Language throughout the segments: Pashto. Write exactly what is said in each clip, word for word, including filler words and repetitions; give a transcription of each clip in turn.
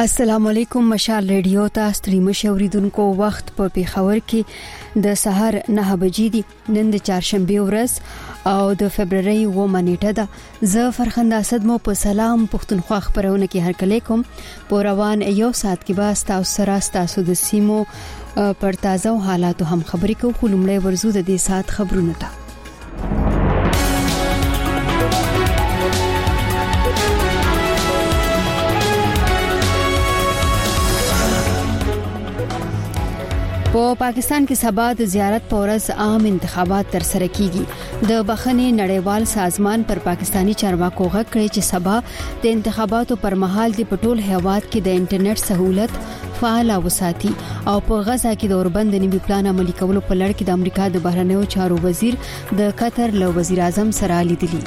السلام علیکم. مشال ریډیو ته ستړي مشوریدونکو وخت په پیښور کې د سحر نه بجې دي. نن د چهارشنبه ورځ او د فبرवरी اوومه نیټه ده. زه فرخنده اسد مو په سلام پښتونخوا خبرونه کې هرکلی کوم. په روان یو ساعت کې به تاسو سره تاسو د سیمو پر تازه حالاتو هم خبرې کوو. خو لومړی ورزو د دې ساعت خبرونه ته. په پاکستان کې سبا د زیارت په ورځ عام انتخابات تر سره کیږي. د بخښنې نړیوال سازمان پر پاکستانی چارواکو غږ کړی چې سبا د انتخاباتو پر مهال د پټول هیواد کې د انټرنیټ سہولت فعال وساتي او په غزا کې د اوربند نوي پلان عملي کولو په لړ کې د امریکا د بهرنیو چارو وزیر د قطر له وزیر اعظم سره لیدلي.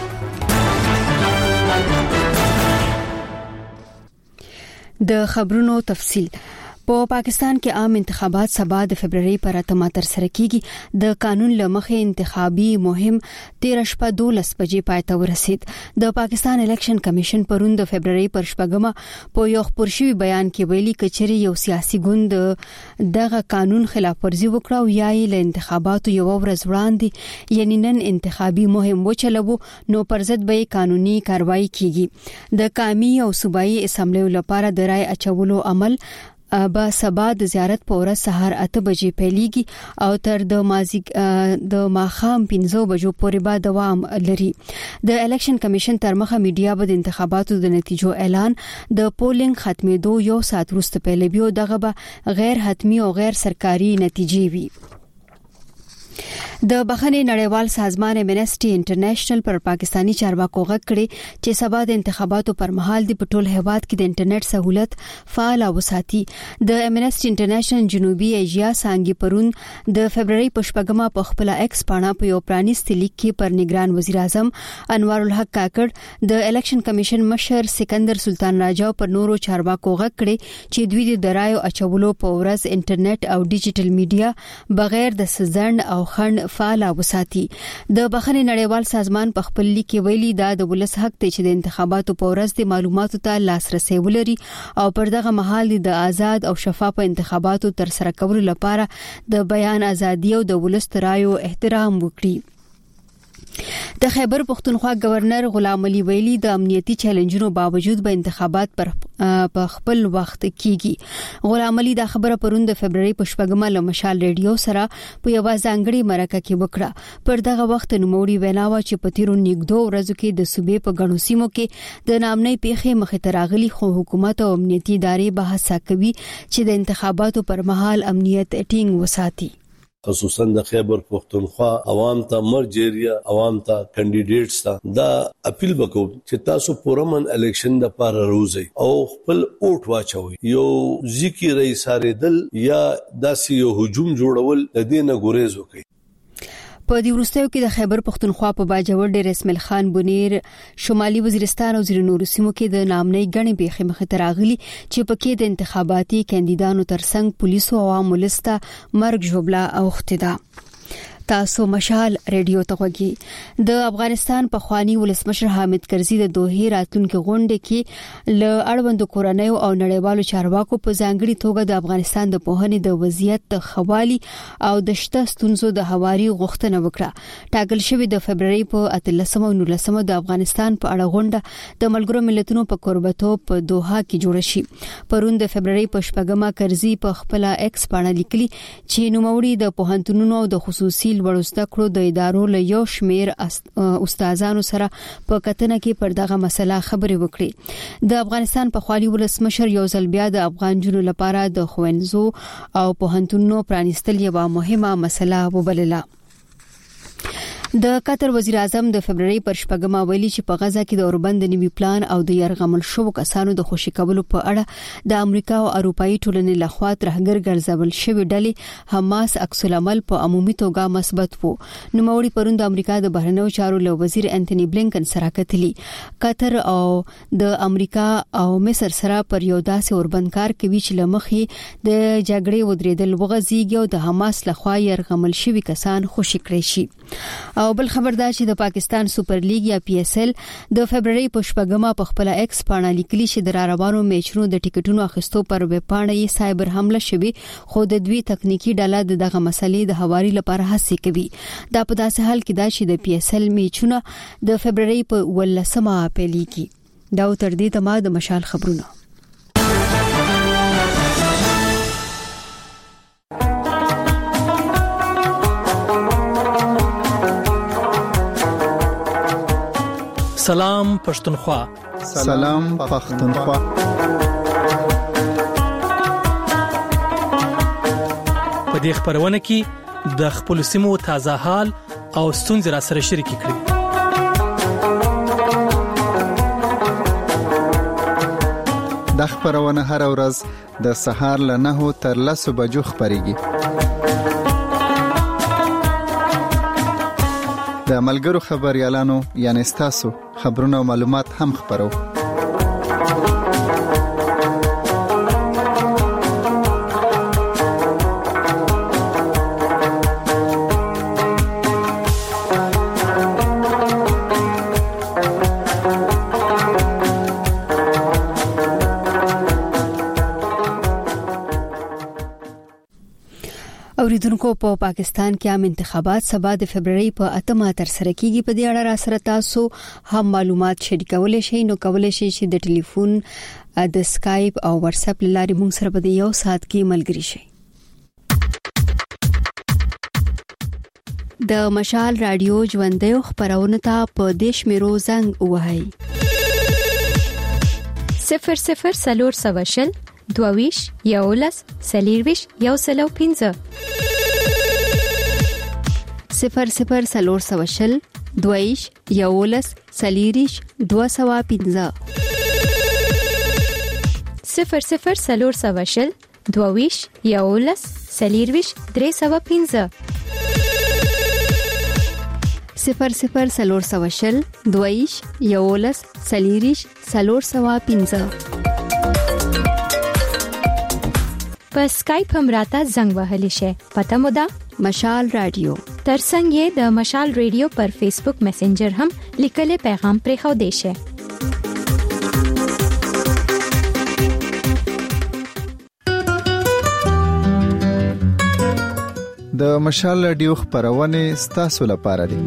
د خبرونو تفصیل. په پاکستان کې عام انتخابات سبا د فبرवरी پر اتمه تر سره کیږي. د قانون لمخې انتخابي مهم تیره شپه دولس بجې پای ته ورسید. د پاکستان الیکشن کمیشن پرون د فبرवरी پر شپږمه په یو خبرشوي بیان کې ویلي کچري یو سیاسي ګوند دغه قانون خلاف ورزي وکړه او یا یې له انتخاباتو یو ورځ وړاندې یعنی نن انتخابي مهم وچلوو نو پر ضد به قانوني کاروایی کیږي. د قومي او صوبایي اسمبلیو لپاره د رای اچولو عمل با سبا د زیارت په ورځ سهار اته بجې پیلېږي او تر د مازیګ د ماخام پنځه بجو پورې به دوام لري. د الیکشن کمیشن تر مخه میډیا به د انتخاباتو د نتیجو اعلان د پولینګ ختمېدو یو ساعت وروسته پیلوي او دغه به غیر حتمی او غیر سرکاري نتیجې وي. د بخښنې نړیوال سازمان امنیسټي انټرنیشنل پر پاکستانی چارواکو غږ کړی چې سبا د انتخاباتو پر مهال د پټول هیواد کې د انټرنیټ سہولت فعال وساتي. د امنیسټي انټرنیشنل جنوبي ایشیا څنګه پرون د فبرवरी په شپږمه په خپل ایکس پاڼه په یو پرانیستي لیک کې پر نگران وزیر اعظم انوار الحق کاکړ د الیکشن کمیشن مشر سکندر سلطان راجا پر نورو چارواکو غږ کړی چې دوی د درایو اچولو په ورځ انټرنیټ او ډیجیټل میډیا بغیر د سزند او خند فعال وساتي. د بخښنې نړیوال سازمان په خپل لیک کې ویلي دا د ولس حق دی چې د انتخاباتو په ورځ د معلوماتو ته لاسرسي ولري او پر دغه مهال د آزاد او شفاف انتخاباتو تر سره کولو لپاره د بیان ازادي او د ولس رایو احترام وکړي. د خیبر پختونخوا گورنر غلام علي ویلي د امنیتي چیلنجونو باوجود به انتخابات پر په خپل وخت کیږي. غلام علي دا خبره پرون د فبرवरी په شپږمه له مشال ریډیو سره په یو ځانګړي مرکه کې وکړه. پر دغه وخت نوموړي ویناوه چې په تیرو نګدو ورځو کې د صوبې په غنو سیمو کې د نامنۍ پیښې مخې ته راغلي خو حکومت او امنیتي ادارې بحث کوي چې د انتخاباتو پر مهال امنیت ټینګ وساتي. خصوصا د خیبر پختونخوا عوام ته مرجریه عوام ته کینډیډیټس ته دا اپیل وکړو چې تاسو پرمن الیکشن د لپاره روزي او خپل اوټ واچوي. یو ځکه رئیس اړیدل یا داسې یو هجوم جوړول د دې نه ګریز وکړي. په دې وروستیو کې د خیبر پختونخوا په باجوړ ډېر اسماعیل خان بنیر شمالي وزیرستان او ځینو نورو سیمو کې د نامنۍ غنې پیښې مخې ته راغلي چې پکې د انتخاباتي کاندیدانو ترڅنګ پولیسو او عوامو لسته مرګ ژوبله اوښتې ده. تاسو مشال ریډیو ته غوږی. د افغانستان په خوانی ولسمشر حامد کرزي د دوه راتلونکو غونډې کې ل اړوند کورنیو او نړیوالو چارواکو په ځانګړي توګه د افغانستان د پوهنې د وضعیت د خوالي او د شته ستونزو د هواري غوښتنه وکړه. ټاکل شوی د فبرवरी په اتلسمه او نولسمه د افغانستان په اړه غونډه د ملګرو ملتونو په کوربتوب په دوحه کې جوړه شي. پرون د فبرवरी په شپږمه کرزي په خپل ایکس باندې لیکلي چې نوموړي د پوهنتونونو او د خصوصي لوړو زده کړو د ادارو له یو شمیر استادانو سره په کتنه کې پر دغه مسله خبرې وکړي. د افغانستان په خالي ولسمشر یو ځل بیا د افغان جنو لپاره د خوينزو او پوهنتونونو پرانیستل یو مهمه مسله وبلله. د قطر وزیر اعظم د فبرवरी پر شپږمه ویلي چې په غزا کې د اوربند نوي پلان او د يرغمل شو کسانو د خوشي کولو په اړه د امریکا او اروپאי ټولنې لخوا ترهګر ګرځول شوی ډلې حماس عکس العمل په عمومي توګه مثبت وو. نوموړي پرون د امریکا د بهرنیو چارو له وزیر انټونی بلینکن سره کتلي. قطر او د امریکا او مصر سره پر یو داسې اوربند کار کوي چې لمخې د جګړې ودرېدل وغځيږي او د حماس لخوا يرغمل شوی کسان خوشي کړي شي. او بل خبردار چې د پاکستان سوپر لیګ یا پی اس ایل د فبرवरी په شپږمه په خپل ایکس باندې لیکلي چې د راروانو میچونو د ټیکټونو اخیستو پر ویب باندې یې سایبر حمله شوه خو د دوی تخنیکی ډله دغه مسلې د حواري لپاره هڅه کوي دا په داسې حال کې دا چې د پی اس ایل میچونه د فبرवरी په ولسمه پیلېږي دا تر دې ته ما د مشال خبرونه سلام پښتونخوا سلام پښتونخوا په دې خبرونه کې د خپل سیمو تازه حال او ستونزې را سره شریک کړئ د خبرونه هر ورځ د سهار له نهو تر لسو بجو خبريږي د ملګرو خبريالانو یعنی تاسو خبرونه او معلومات هم خبرو اوریدونکو په پا پاکستان کې عام انتخابات سبا د فبرवरी په اتمه تر سره کیږي په دې اړه را سره تاسو هم معلومات شریکولای شئ نو کولای شئ چې د ټلیفون د سکایپ او واتس اپ لارې موږ سره په یو ساعت کې ملګری شئ د مشال رادیو ژوندۍ خبرونه ته په دیش میرو زنګ وهاي صفر صفر سلور سواشل دوویش یولس سلیرویش یو سلو پینزه صفر صفر سلور سواشل دوویش یولس سلیریش دو سوا پینزه صفر صفر سلور سواشل دوویش یولس سلیرویش درې سوا پینزه صفر صفر سلور سواشل دوویش یولس سلیریش سلور سوا پینزه په سکایپ هم راته زنګ وهلی شي پته مو ده مشال رادیو ترڅنګ یې د مشال رادیو پر فیسبوک میسنجر هم لیکلي پیغام پرې خو دی شي د مشال رادیو خبرونه ستاسو لپاره دي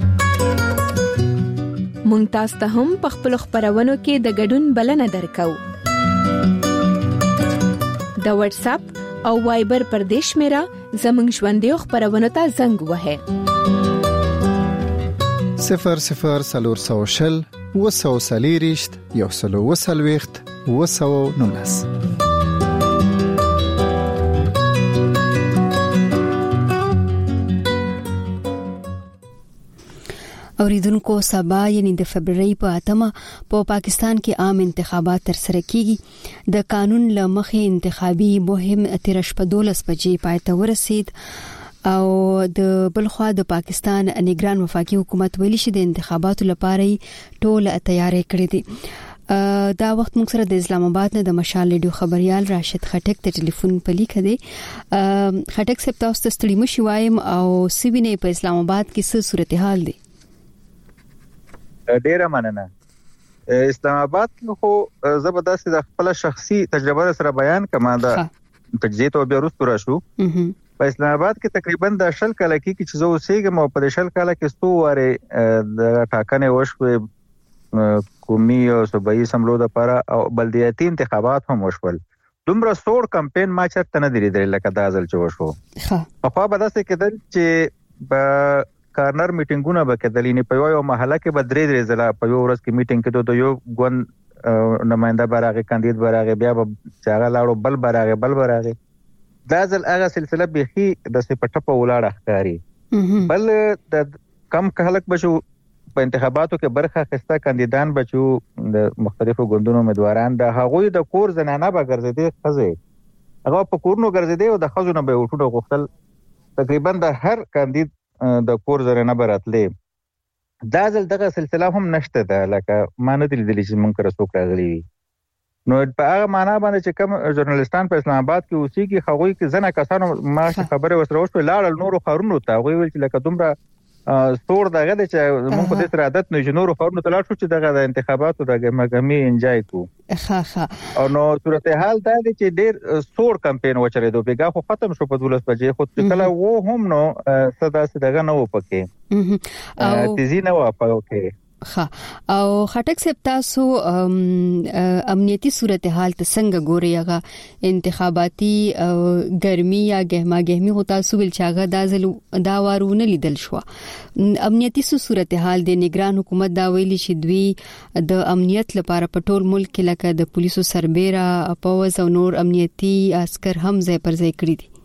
مونږ تاسو ته هم په خپل خبرونو کې د ګډون بلنه درکو د واتس اپ او وایبر پر دیش میرا زمنګ ژوندۍ خبرونه ته زنګ وهه صفر صفر سلور سوشل وسو سلیریشت یو سلو وسلويخت وسو نونس اوریدونکو سبا یعنی د فبرवरी په اتمه په پاکستان کې عام انتخابات تر سره کیږي د قانون لمخې انتخابي مهم تیرش په دولس بجې پای ته ورسید او د بلخوا د پاکستان نگران وفاقي حکومت ویلي چې د انتخاباتو لپاره ټول تیاری کړی دي دا وخت موږ سره د اسلام آباد نه د مشال رادیو خبريال راشد خټک ته ټلیفون پلی کړي خټک صاحب تاسو ته ستړي مشي وایم او سیبینه په اسلام آباد کې څه صورتحال دي ډیره مننه اسلام آباد کې خو زبردست د خپل شخصي تجربه سره بیان کما دا تجزیه او بیا وروسته راشو په اسلام آباد کې تقریبا د شل کال کې چې زه اوسېږم او په شل کال کې ستو واره د ټاکنې وشو قومي او صوبایي سملو د لپاره او بلدیاتي انتخابات هم وشول دومره سوړ کمپاین ما چرته نه دی درې لکه دا ځل چې وشو ها په بداسه کېدل چې په کارنر میټینګونه به کېدلې نه په یو محله کې به درې درې ځله په یو ورځ کې میټینګ کېدو د یو ګوند نماینده براغه کاندید براغه بیا به چاغه لاړو بل براغه بل براغه دا ځل هغه سلسله بيخي د سپټه په ولاړه ښکاری بل د کم کهلک بشو په انتخاباتو کې برخه اخیسته کاندیدان بچو د مختلفو ګوندونو امیدواران د هغوی د کور زنانه به ګرځېدي خزه هغه په کورونو ګرځېدي او د خزونه به وټو غوښتل تقریبا د هر کاندید د کور زنانه براتلې دا ځل دغه سلسله هم نشته ده لکه ما نه دي لیدلې چې مونږ رسوک راغلي نو په هغه معنا باندې چې کوم ژورنالیستان په اسلام آباد کې اوسېږي هغوی کې ځنه کسانو ما خبره وسره وشو لاړ نورو خارونو ته هغوی ویل چې لکه دومره سور دغه د چې موږ په دې سره عادت نه جنور خورنو تلاړ شو چې دغه د انتخاباتو دغه مګمی انجای کو ها ها او نو صورتحال دا دی چې ډېر سور کمپاین وچریدو بیګه خو ختم شو په دولس بجې خو چې کله و هم نو صدا صدغه نه و پکې او تیزی نه و پکې ها او خټک صاحب تاسو امنیتی صورتحال ته څنګه ګوري هغه انتخاباتي ګرمي یا ګهما ګهمي هو تاسو ول چاغه دازل دا وارونه لیدل شو امنیتی صورتحال د نگران حکومت دا ویلي چې دوی د امنیت لپاره په ټول ملک کې لکه د پولیسو سربېرا پوز او نور امنیتی عسكر هم ځای پر ځای کړی دي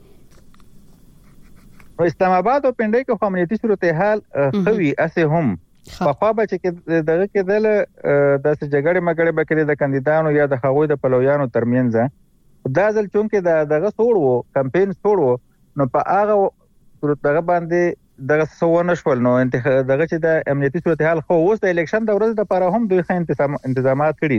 اسلام آباد او پنډای کې امنیتی صورتحال خوي اسه هم په خوا به چې دغه کې دل د سجګړې مګړې بکري د کاندیدانو یا د خغوی د پلویانو ترمنځ دا ځل چونکه د دغه سوړ وو کمپاین سوړ وو نو په هغه صورت دغه باندې دغه سوونه شول نو انتخاب دغه چې د امنیتي صورتحال خو اوس د الیکشن د ورځې لپاره هم دوی ښه انتظامات کړی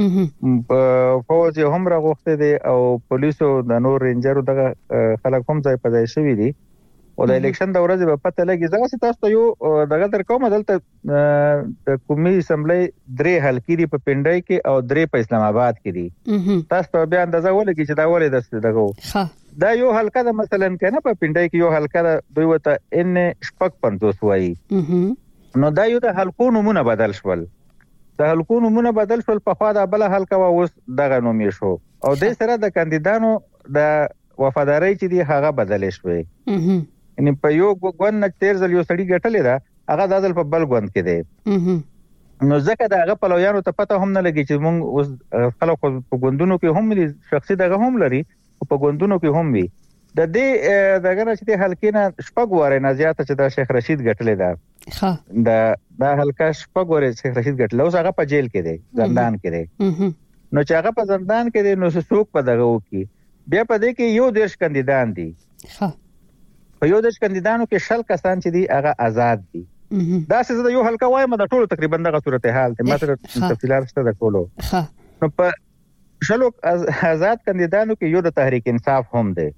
دي فوج هم راغوښته دي او پولیسو د نور رینجرو دغه خلک هم ځای په ځای شوی دي او د الیکشن د ورځې په پته لګي ځکه چې تاسو یو دغه تر کومه دلته د قومي اسمبلی درې حلقې دي په پنډای کې او درې په اسلام آباد کې دي تاسو بیا اندازه ولګي چې دا ولې دسته دغه دا یو حلقه د مثلا کنه په پنډای کې یو حلقه د دوی وته ان شپږ پنځوس وایي نو دا یو د حلقو نمونه بدل شول د حلقو نمونه بدل شول په خوا د بل حلقه و اوس دغه نومې شو او د سره د کاندیدانو د وفاداری چې دی هغه بدل شوی ان په یو ګوند نه تیر ځل یو سړی ګټلې ده هغه د ځل په بل ګوند کې دی نو ځکه دا هغه په لویانو ته پته هم نه لګي چې موږ اوس خلک په ګوندونو کې هم دي شخصي دغه هم لري او په ګوندونو کې هم وي د دې دغه نه چې حلقې نه شپږ واره نه زیاته چې د شیخ رشید ګټلې ده ها دا دا حلقه شپږ واره شیخ رشید ګټل اوس هغه په جیل کې دی زندان کې دی نو چې هغه په زندان کې دی نو څوک په دغه وکي بیا په دې کې یو دیش کاندیدان دي ها په یو د کاندیدانو کې شل کسان چې دي هغه آزاد دي دا څه د یو حلقه وایم د ټولو تقریبا دغه صورتحال ته ماته تفصیلات شته د ټولو نو په شلو آزاد کاندیدانو کې یو د تحریک انصاف هم دی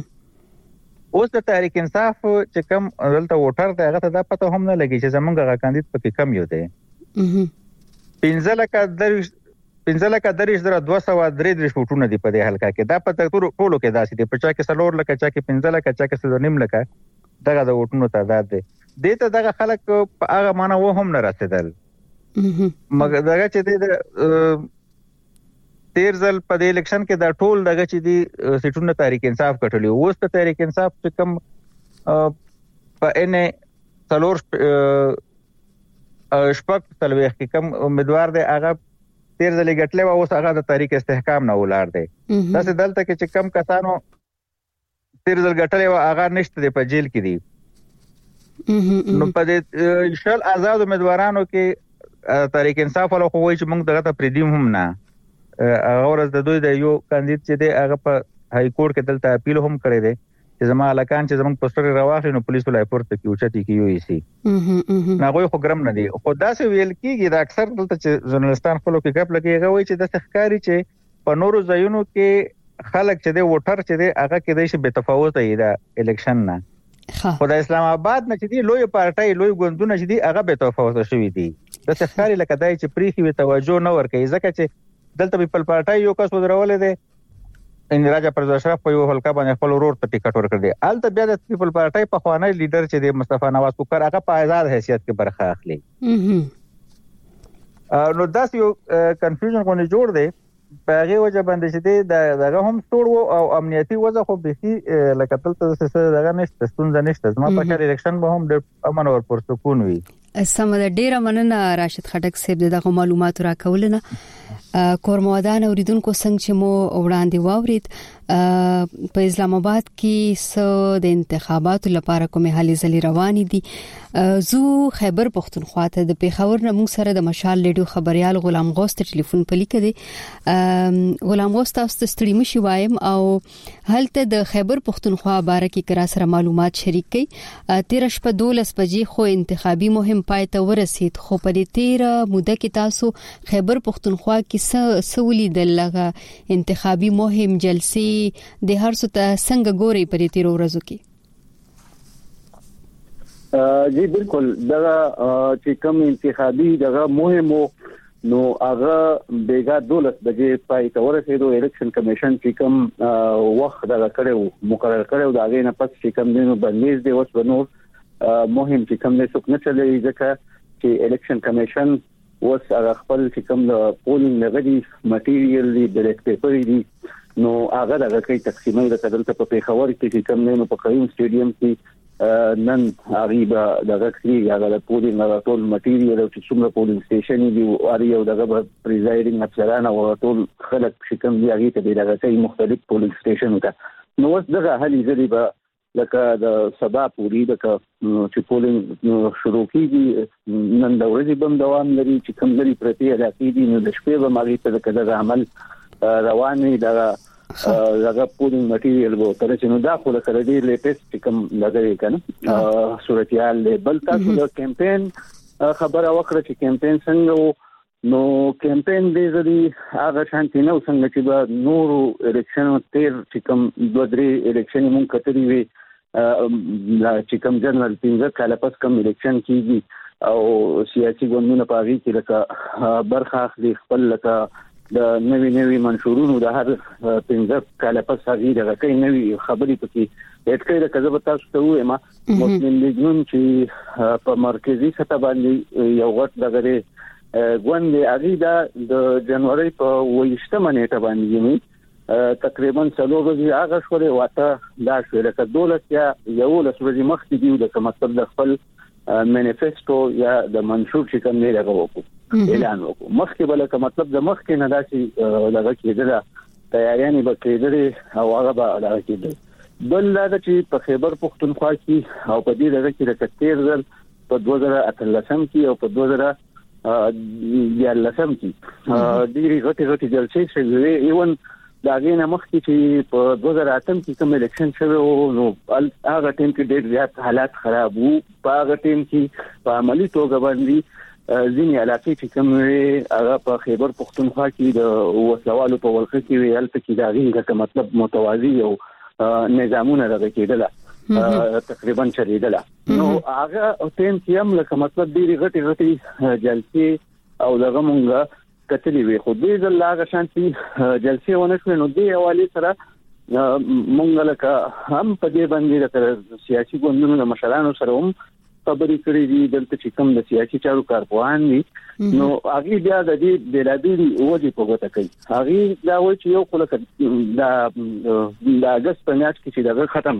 اوس د تحریک انصاف چې کوم دلته ووټر دی هغه ته دا پته هم نه لګي چې زمونږ هغه کاندید پکې کم یو دی پنځه لکه درې پنځه لکه درې زره دوه سوه درې درې فوټونه دي په دې حلقه کې دا په ټولو ټولو کې داسې دي په چا کې څلور لکه چا کې پنځه لکه چا کې څلور نیم لکه دغه د ووټونو تعداد دی دې ته دغه خلک په هغه معنا و هم نه رسیدل مګر دغه چې د تیر ځل په دې الیکشن کې دا ټول دغه چې دي سیټونه تحریک انصاف کټلی اوس ته تحریک انصاف چې کوم په ان څلور شپږ تلويخ کې کوم امیدوار دی هغه تیر ځل ګټلې و اوس هغه د تحریک استحکام نه ولار دی تاسو دلته کې چې کم کسانو تیر ځل ګټلې و هغه نشته دی په جیل کې دي نو په دې شل آزاد امیدوارانو کې تحریک انصاف ولو خو وایي چې موږ دغه ته پریدیم هم نه هغه ورځ د دوی د یو کاندید چې دی هغه په های کورټ کې دلته اپیل هم کړی دی چې زما علاقان چې زموږ پوسټر راواخلي نو پولیسو لای پورته کې اوچتي کې یو سي نه غوي خو ګرم نه دی خو داسې ویل کېږي دا اکثر دلته چې ژورنالستان خپل کې غپ لګي هغه وایي چې د ښکاری چې په نورو ځایونو کې خلک چې دی ووټر چې دی هغه کې د شي به تفاوت دی دا الیکشن نه خو د اسلام آباد نه چې دی لوی پارټای لوی ګوندونه چې دی هغه به تفاوت شوی دی د ښکاری لکه دای چې پریخي وي توجه نه ورکړي ځکه چې دلته په پارټای یو کس ودرولې دی ان راجا پرز اشرف په یو حلقه باندې خپل ورور ته ټیکټ ورکړ دی الته بیا د پیپل پارټای په خوانی لیډر چې دی مصطفی نواز کوکر هغه په آزاد حیثیت کې برخه اخلي نو داس یو کنفیوژن غونې جوړ دی په هغه وجه باندې چې دی دغه هم ټول او امنیتي وضع خو به لکه تلته څه دغه نشته ستونزه نشته زما په کار الیکشن به هم د امن او پرسکون وي سم د ډیره مننه راشد خټک صاحب دغه معلومات راکولنه کورموادان اوریدونکو څنګه چې مو وړاندې واورید په اسلام آباد کې سو د انتخاباتو لپاره کومه حالې ځلې روانې دي زو خیبر پختونخوا ته د پیښور نه موږ سره د مشال لیډو خبريال غلام غوست ټلیفون پلي کړي غلام غوست تاسو ستړي مشي وایم او هلته د خیبر پختونخوا باره کې کرا سره معلومات شریک کړي تیر شپه دولس بجې خو انتخابي مهم پای ته ورسید خو په دې تیر موده کې تاسو خیبر پختونخوا کې سولې د لغه انتخابي مهم جلسې د هر څه ته څنګه ګوري په دې تیر ورځو کې جی بالکل دا چې کوم انتخابي دغه مهمو نو هغه بیګا دولت بجې پای ته ورسېدو الیکشن کمیشن چې کوم وخت دا کړو مقرر کړو دا غي نه پس چې کوم دینو بندیز دی اوس بنور مهم چې کوم څه څوک نه چلي ځکه چې الیکشن کمیشن اوس هغه خپل چې کوم د پولینګ لغدي ماتیریال دی بیلټ پیپر دی نو هغه دغه کوي تقسیمې د کډل په پیښور کې چې کوم نه په قیوم سټیډیم کې نن غریبه دغه کلی هغه د پولینګ هغه ټول ماتیریال او چې څومره پولینګ سټیشن دی او اړ یو دغه پریزایډینګ افسران او ټول خلک چې کوم دی هغه ته دغه کوي مختلف پولینګ سټیشن ته نو اوس دغه هلي ځلې به لکه د سبا پوری د چې پولینګ شروع کیږي نن د ورځې بم دوام لري چې کوم لري پرتی علاقې دي نو د شپې به ماغي ته د عمل رواني د هغه پولینګ ماتیریال وو تر چې نو دا خو له کړه دی لیټیسټ کوم لګوي کنه صورتحال بل تاسو د کمپاین خبره وکړه چې کمپاین څنګه نو کمپاین دې زدي هغه شانتي نو څنګه چې به نورو الیکشن تیر چې کوم دوه درې الیکشن مونږ کتري وي چې کوم جنرال پینځه کاله پس کوم الیکشن کیږي او سیاسي ګوندونه پاږي چې لکه برخه اخلي خپل لکه د نوی نوی منشورونو د هر پنځه کاله پس هغه دغه کوي نوی خبرې پکې اټکې د کذب تاسو ته وایم مسلم لیګون چې په مرکزی سطح باندې یو غټ دغه ګوند اړیدا د جنوري په ویشتمه نیټه باندې تقریبا څلور ورځې هغه شوري واته دا شوه لکه دولت یا یو لسورځي مخکې دی د کومه د خپل مانیفیسټو یا د منشور چې کوم دی هغه وکړو اعلان وکړو مخکې بل که مطلب د مخکې نه داسي لږه کېدله تیاریانې به کېدلې او هغه به لږه کېدل بل دا چې په خیبر پختونخوا کې او په دې لږه کې د کتیر ځل په دوه زره اتلسم کې او په دوه زره دیارلسم کې ډېرې غټې غټې جلسې شوې ایون دا غینه مخکې چې په دوه زره اتم کې کوم الیکشن شوه نو هغه ټیم کې ډېر زیات حالات خراب وو په هغه ټیم کې په عملی توګه باندې ځینې علاقې چې کوم هغه په خیبر پختونخوا کې د وسلوالو په ولخه کې ویل چې دا غینه مطلب متوازی او نظامونه راغلي کېدله تقریبا چریدله نو هغه ټیم کې هم لکه مطلب ډېری غټي غټي جلسې او دغه مونږه کتلی وي خو دې ځل لاغه شانتي جلسې ونه کړې نو دې حواله سره مونږ لکه هم په دې باندې د سیاسي ګوندونو د مشرانو سره هم خبرې کړې دي دلته چې کوم د سیاسي چارو کارپوهان دي نو هغه بیا د دې بلادي وځي په وته کوي هغه دا وایي چې یو خلک دا د اگست په میاشت کې چې دا ختم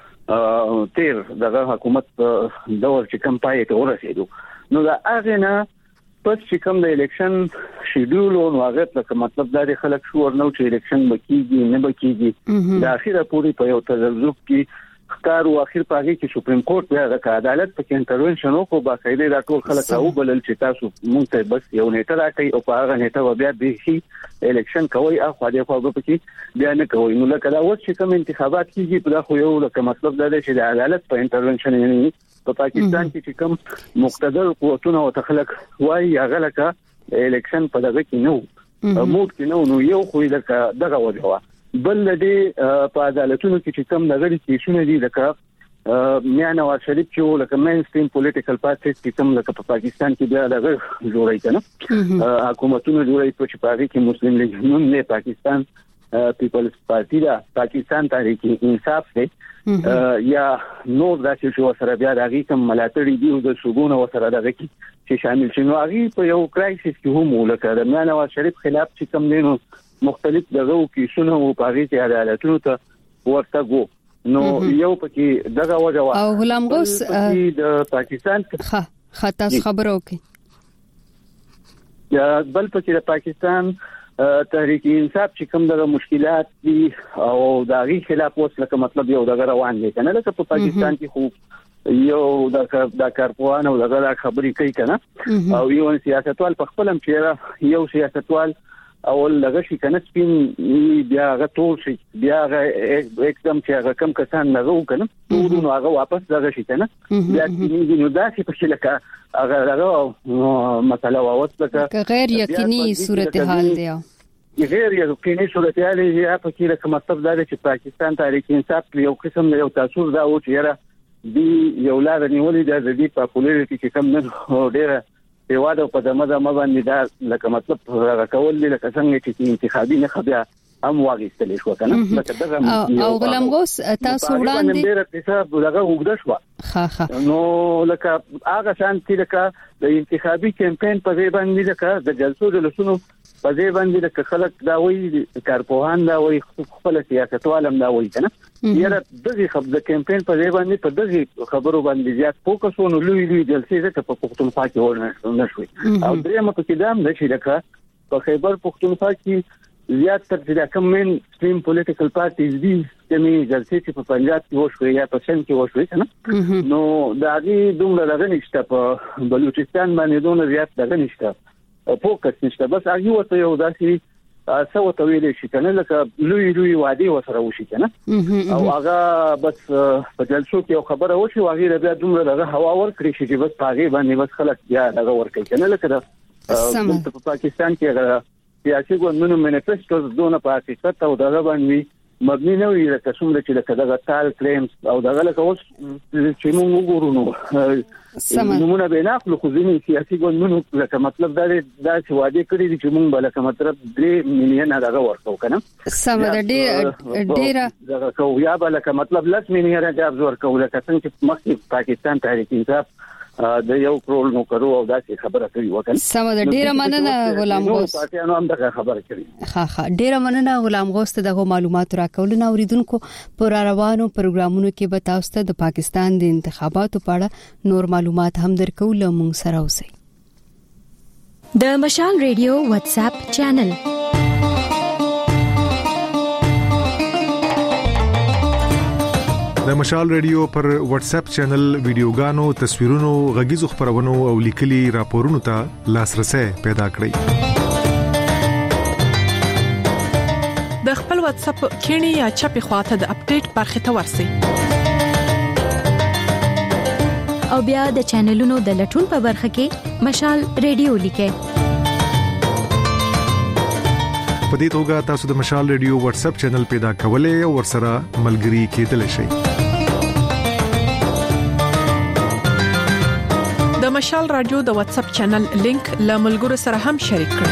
شو تیر دغه حکومت دور چې کوم پای ته ورسېدو نو دا هغه نه پس چې کوم د الیکشن شیډول او هغه څه مطلب دا د خلک شو ورنو چې الیکشن بکیږي نه بکیږي د اخیره پوری په یو تذبذب کې ښکار او اخر پاږي چې سپریم کورت بیا د عدالت په انټرونشن وکړو باقاعده دا ټول خلک راو بلل چې تاسو مونږ ته بس یو نیټه راکړي او په هغه نیټه بیا د شي الیکشن کوي اخو د خو په کې بیا نه کوي نو لکه دا اوس چې کوم انتخابات کیږي په خو یو لکه مطلب دا دی چې د عدالت په انټرونشن یعنی په پاکستان کې چې کوم مقتدر قوتونه او تخلق وایي هغه لکه الیکشن په دغه کې نو موږ کې نو نو یو خو لکه دغه وجوه بل دې په عدالتونو کې چې کوم نظر کیسونه دي لکه میاں نواز شریف چې لکه مین سټریم پولیټیکل پارټیز چې کوم لکه په پاکستان کې بیا دغه جوړای کنه حکومتونه جوړای په چې پاره کې مسلم لیگ نوم نه پاکستان پیپلز پارټي دا پاکستان تحریک انصاف دی یا نور داسې شو سره بیا دغه کوم ملاتړي دی او د شګونه وسره دغه کې چې شامل شنو هغه په یو کرایسس کې هم ولکه د میاں نواز شریف خلاف چې کوم دینو مختلف دغه کیسونه او پاره کې عدالتونو ته ورته گو نو یو پکې دغه وجوه او غلام غوث د پاکستان ښه خاطر خبرو کې یا بل پکې د پاکستان تحریک انصاف چې کوم دغه مشکلات دي او دغه خلاف اوس لکه مطلب یو دغه روان دي کنه لکه په پاکستان کې خو یو د کارپوهان او دغه خبرې کوي کنه او یو سیاستوال په خپل هم چې یو سیاستوال اول لږ شي کنه سپین بیا غټول شي بیا एकदम چې هغه کم کسان نه وو کنه ټول نو هغه واپس لږ شي کنه بیا چې نو داسې په شلکه هغه هغه مسله واوسته غیر یقیني صورتحال دی غیر یقیني صورتحال دی په کې کوم مطلب دا چې پاکستان تحریک انصاف یو قسم یو تاثیر دا و چې دی یو لار نیولې د دې پاپولریټي چې کم نه ډیره پیواده په دمه دمه باندې دا لکه مطلب راکول لکه څنګه چې انتخابي نه خبره هم واغستل شو کنه لکه دغه او غلام غوث تاسو وړاندې ډیره حساب دغه وګړه شو ها ها نو لکه هغه شانتي لکه د انتخابي کمپاین په ځای باندې لکه د جلسو د لسونو په ځای باندې لکه خلک دا وایي کارپوهان دا وایي خپل سیاستوالم دا وایي کنه یاره دغه خبره د کمپاین په ځای باندې په دغه خبرو باندې زیات فوکس ونه لوي لوي جلسې ته په پښتونخوا کې ورنه نشوي او درېمه په کې دا هم د شي لکه په خیبر پښتونخوا کې زیات تر دې کوم مین سټریم پولیټیکل پارټیز دي چې جلسې چې په پنجاب کې وشوي یا په سند کې وشوي کنه نو دا دې دومره دغه نشته په بلوچستان باندې دومره زیات دغه نشته فوکس نشته بس هغه وته یو داسې څه وته ویلې شي کنه لکه لوی لوی وادي وسره وشي کنه او هغه بس په جلسو کې یو خبره وشي واغې بیا دومره دغه هوا ور کړی شي چې بس پاغي باندې بس خلک بیا دغه ور کوي کنه لکه په پاکستان کې سیاسي ګوندونو منیفیسټو دونه په حقیقت او دغه باندې مبني نه وي لکه څومره چې لکه دغه تال کلیمز او دغه لکه اوس چې موږ وګورو نو نمونه به نه خپل خو ځینې سیاسي ګوندونو لکه مطلب دا دا چې وعده کړی دي چې موږ بل کوم مطلب درې میلیون هغه ورکو کنه سم د ډیر ډیر دغه کو یا بل کوم مطلب لس میلیون هغه ورکو لکه څنګه چې مخکې پاکستان تحریک انصاف د یو کرول نو کرو او داسې خبره کوي وکړه سم د ډیره مننه غلام غوث پاتیانو هم دغه خبره کوي ها ها ډیره مننه غلام غوث دغه معلومات راکول نو اوریدونکو پر روانو پروګرامونو کې به تاسو ته د پاکستان د انتخاباتو په اړه نور معلومات هم درکول مونږ سره اوسئ د مشال ریډیو واتس اپ چینل د مشال ریډیو پر واتس اپ چینل ویډیوګانو تصویرونو غږیزو خبرونو او لیکلي راپورونو ته لاسرسي پیدا کړئ د خپل واتس اپ کینی یا چپی خواته د اپډیټ برخه ته ورسئ او بیا د چینلونو د لټون په برخه کې مشال ریډیو لیکئ په دې توګه تاسو د مشال ریډیو واتس اپ چینل پیدا کولای او ورسره ملګري کېدلی شئ د مشال رادیو د واتس اپ چینل لینک له ملګرو سره هم شریک کړئ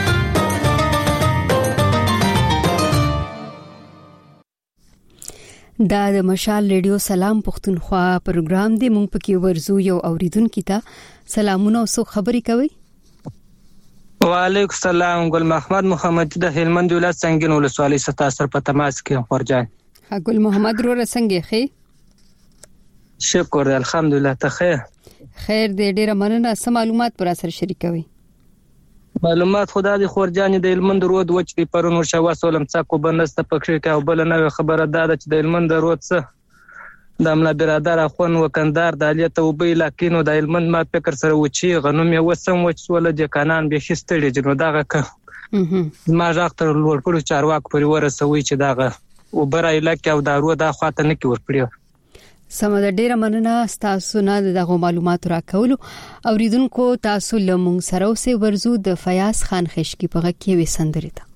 دا د مشال ریډیو سلام پښتونخوا پروګرام دی مونږ پکې ورزو یو اوریدونکو ته سلامونه او سو خبري کوي وعلیکم السلام ګل محمد محمد د هلمند ولایت څنګه ولسوالۍ ستاسو په تماس کې خورجان ګل محمد رو څنګه خې شکر الحمدلله ته خیر خیر دې ډیره مننه سم معلومات پر سره شریکوي معلومات خدای دې خورجان د هلمند رود وچ په پرون ورشا وسولم څا کو بنسته پکې کې او بل نه خبره ده چې د هلمند رود څه د املا برادر اخوان وکندار د الیته وبې لکینو د هلمند ما فکر سره وچی غنوم یو سم وچ سول د کانان به خستړي جنو دغه ک ما ډاکټر لوړ کړو چارواک پرې ورسوي چې دغه وبرای لکه او دارو د اخواته نه کې ورپړي سم د ډیره مننه تاسو نه دغه معلومات راکول اوریدونکو تاسو لمون سره اوسه ورزو د فیاض خان خشکی په کې وسندري تا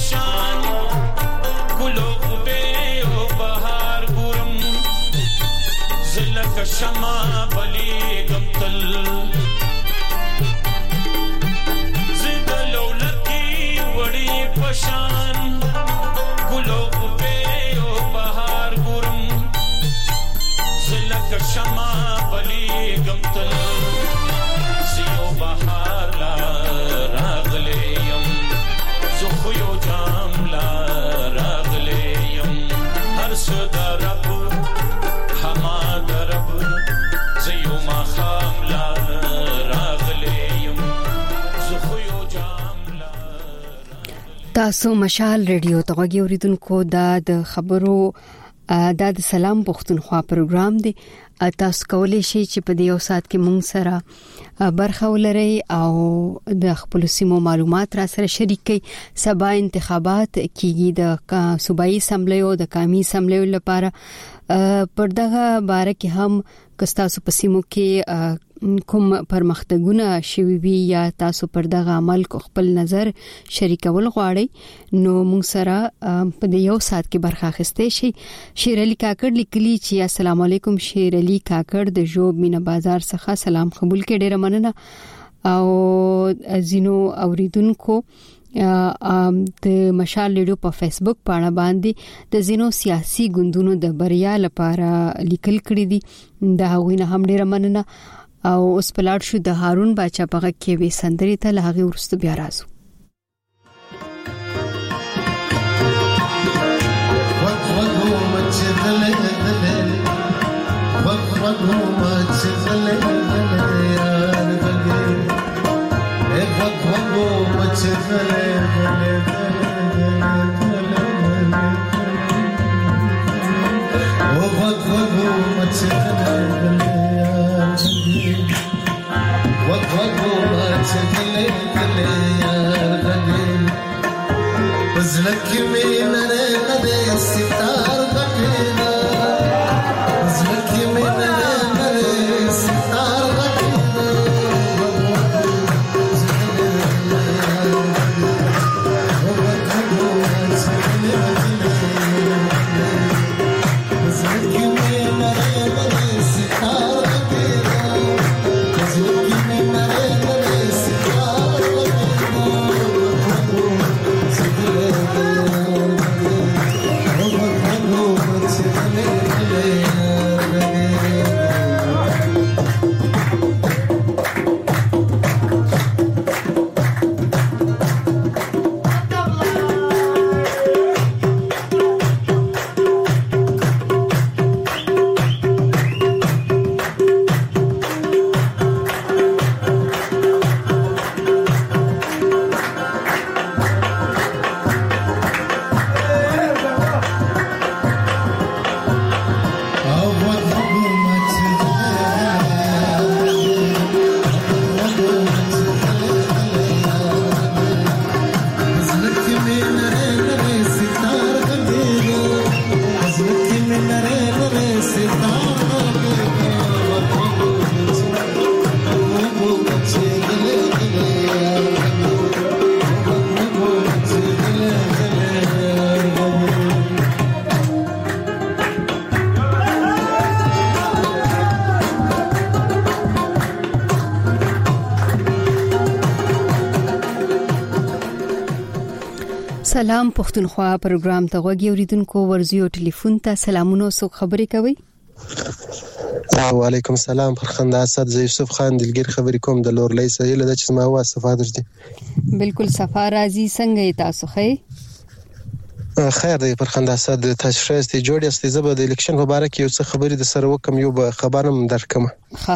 پشان ګلو غبه او بهار ګورم زلک شمع بلی گمتل زد لولکی وڑی پشان گلو غبه او بهار ګورم زلک شمع بلی گمتل زیو بهار لا راغلیم زخیو جام لا راغلیم هر صدا رب حما درب زیو ما خام لا راغلیم زخیو جام لا تاسو مشال ریډیو ته غوږی اوریدونکو دا د خبرو دا د سلام پښتونخوا پروګرام دی. تاسو کولای شئ چې په دې یو ساعت کې مونږ سره برخه ولرئ او د خپل سیمو معلومات را سره شریک کړئ. سبا انتخابات کیږي د صوبایي اسمبلی او د قومي اسمبلی لپاره. پر دغه باره کې هم کستاسو په سیمو کې کوم پرمختګونه شوي وي یا تاسو پر دغه عمل کو خپل نظر شریکول غواړئ نو موږ سره په دې یو ساعت کې برخه اخیستئ شئ. شیر علي کاکړ لیکلي چې السلام علیکم. شیر علي کاکړ د جوب مینا بازار څخه سلام قبول کړي. ډیره مننه. او زینو اوریدونکو د مشال ریډیو په فیسبوک باندې باندې د زینو سیاسي ګوندونو د بریا لپاره لیکل کړي دي. د هغوی نه هم ډیره مننه. او اوس پلاړ شو د هارون باچا په غږ کې وې سندري ته لغه ورستو بیا راځو. وق وقو مچغله غله وق وقو مچغله غله یار غله اے وق وقو مچغله غله او وق وقو مچغله غله وق وقو مچغله غله یار غله بزلک میں نرے نرے ستار غکینا بزلک میں نرے نرے ستار غکینا بزلک میں نرے نرے ستار سلام پښتونخوا پروګرام ته غوږی اوریدونکو ورزیو ټلیفون ته سلامونه سو خبرې کوي. وعلیکم السلام فرخنده اسد زه یوسف خان دلګر خبرې کوم د لورلۍ سهیل د چې ما وا صفادر دي. بالکل صفا راضی څنګه تاسو خې؟ خیر دی فرخنده اسد تاسو شایسته جوړ یاست. زبر د الیکشن په اړه کې یو څه خبرې د سره وکم یو به خبرم درکم. ها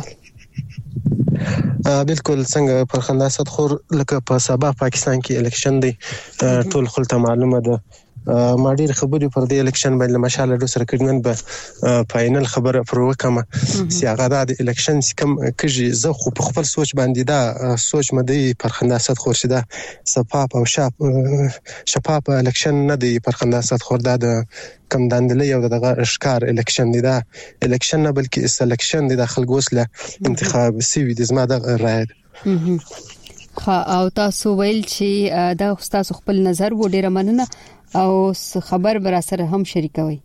بالکل څنګه فرخنده اسد خور لکه په سبا پاکستان کې الیکشن دی ټول خلک معلومه ده. ما ډیر خبرې پر دې الیکشن باندې مشال ډو سره کډنن به فائنل خبره پر وکم سی هغه د الیکشن کم کجی زه خو په خپل سوچ باندې دا سوچ مده فرخنده اسد خور شیدا صفاپ او شاپ شفاف الیکشن نه دی فرخنده اسد خور دا د کم داندلې او دغه اشکار الیکشن دی دا الیکشن نه بلکې سلیکشن دی د خلکو وسله انتخاب سی وی د زما د رائے. خا او تاسو ویل چې دا تاسو خپل نظر و ډیر مننه او خبر بر سره هم شریکوي.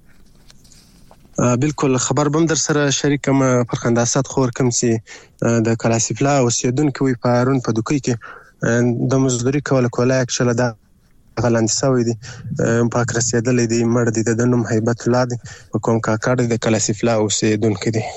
بالکل خبر بم در سره شریکم فرخنده اسد خور کوم چې د کلاسیفلا اوسیدونکو وي په هارون په دوکۍ کې د مزدوري کول کولای اکشل دا غلاندې سوی دي پاک رسیدلې دي مړ دي د نوم هیبت الله دي کوم کاکړ د کلاسیفلا اوسیدونکو دي.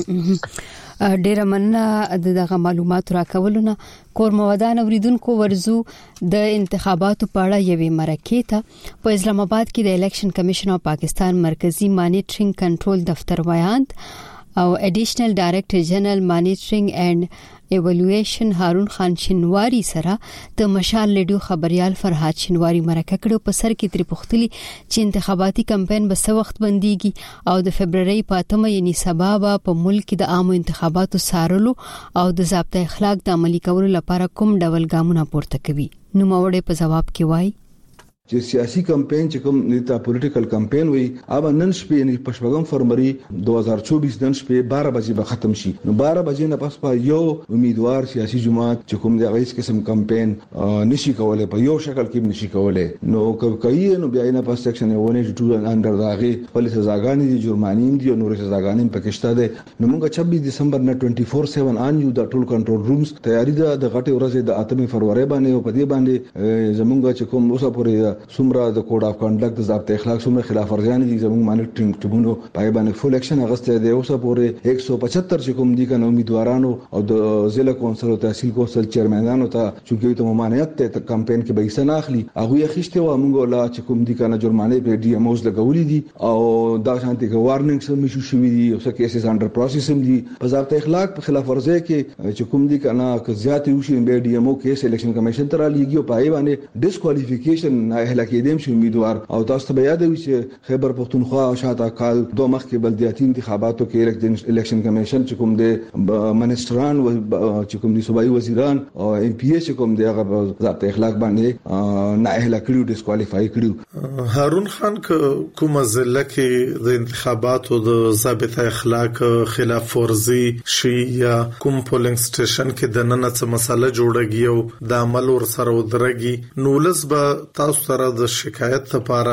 ډیره مننه دغه معلومات راکولونه. کور مودان اوریدونکو ورزو د انتخاباتو په اړه یوې مرکې ته په اسلام آباد کې د الیکشن کمیشن اف پاکستان مرکزی مانیټرینګ کنټرول دفتر ویاند او اډیشنل ډایریکټر جنرال مانیټرینګ اینڈ ایوالویشن هارون خان شنواری سره د مشال لیډیو خبريال فرحات شنواری مرکه کړو. په سر کې تری پختلی چې انتخاباتي کمپاین به څه وخت بنديږي او د فبرवरी په اتمه یعنی سبا په ملک د عامو انتخاباتو سارلو او د ضابطه اخلاق د عملي کولو لپاره کوم ډول ګامونه پورته کوي. نو موړې په جواب کې وایي چې سیاسي کمپاین چې کوم نیتا پولیټیکل کمپاین وي اوبه نن شپې نه پښپغم فروری دوه هزار چوبیس نن شپې بارہ بجې به ختم شي. نو بارہ بجې نه پس په یو امیدوار سیاسي جماعت چې کوم د غیس قسم کمپاین نشي کولای په یو شکل کې نشي کولای. نو کوي نو بیا نه پس سیکشن ونه ټو انډر داغه خپل سزاګانې دي جرمانین دي او نور سزاګانې پکشته ده. نو موږ چھبیس دسمبر نه چوبیس ساعت ان یو د ټول کنټرول رومز تیاری ده د غټي ورځې د اتمه فروری باندې او په دې باندې زمونږ چې کوم اوسه پورې سمرا د کوډ اف کنډکټ د ضابطه اخلاق سمره خلاف ورزیان دي زموږ مانیټرینګ ټریبونو پای باندې فول اکشن اغسته دی اوسه پورې ایک سو پچهتر چې کوم دي کنه امیدوارانو او د ضلع کونسل او تحصیل کونسل چیرمنانو ته چې ته ممانعت ته کمپاین کې به حصہ نه اخلي هغه یې خشته و موږ لا چې کوم دي کنه جرمانه په ډي ام اوز لګولې دي او دا شانتي کې وارنینګ سم شو شوې دي او څه کیسز انډر پروسس هم دي په ضابطه اخلاق په خلاف ورزي کې چې کوم دي کنه که زیات وشي به ډي ام او کیس الیکشن کمیشن تر لیږي او پای باندې ډیسکوالیفیکیشن نه اهله کېدم شي امیدوار او تاسو ته یاد وي چې خیبر پختونخوا او شاته کال دوه مخ کې بلدیاتي انتخاباتو کې الیکشن کمیشن چې کوم د منسټران او چې کوم دي صوبایي وزیران او ام پی ای چې کوم دی هغه ضابطه اخلاق باندې نه اهله کړیو ډیسکوالیفای کړیو. هارون خان کوم ضلع کې د انتخاباتو د ضابطه اخلاق خلاف ورزي شي یا کوم پولینګ سټیشن کې د نن څه مسله جوړیږي او د عمل ور سره ودرېږي نو لسبه تاسو سره د شکایت لپاره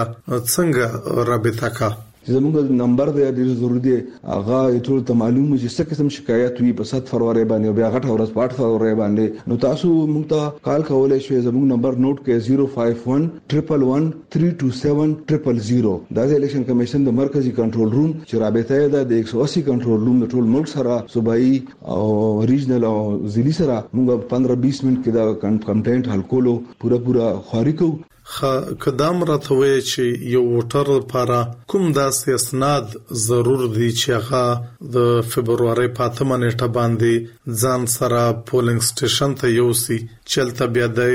څنګه رابطه کا زموږ نمبر دی ډیر ضروري دی هغه ټول ته معلومه چې څه قسم شکایت وي په سات فروری باندې بیا غټ ورځ پات فروری باندې نو تاسو موږ ته کال کولای شئ زموږ نمبر نوٹ کړئ صفر پنځه یک یک یک یک تین دو سات صفر صفر صفر دا د الیکشن کمیشن د مرکزی کنټرول روم چې رابطه ده د ایک سو اسی کنټرول روم د ټول ملک سره صوبایي او ریجنل او ضلعي سره موږ پندرہ بیس منټ کې دا کمپلینټ حل کولو پورا پورا خاري کوو. خ کدام راتوي چې یو ووټر لپاره کوم داسې اسناد ضرور دي چې هغه د فبرवरी پاتمه نیټه باندې ځان سره پولینګ سټیشن ته یوسي چلته بیا د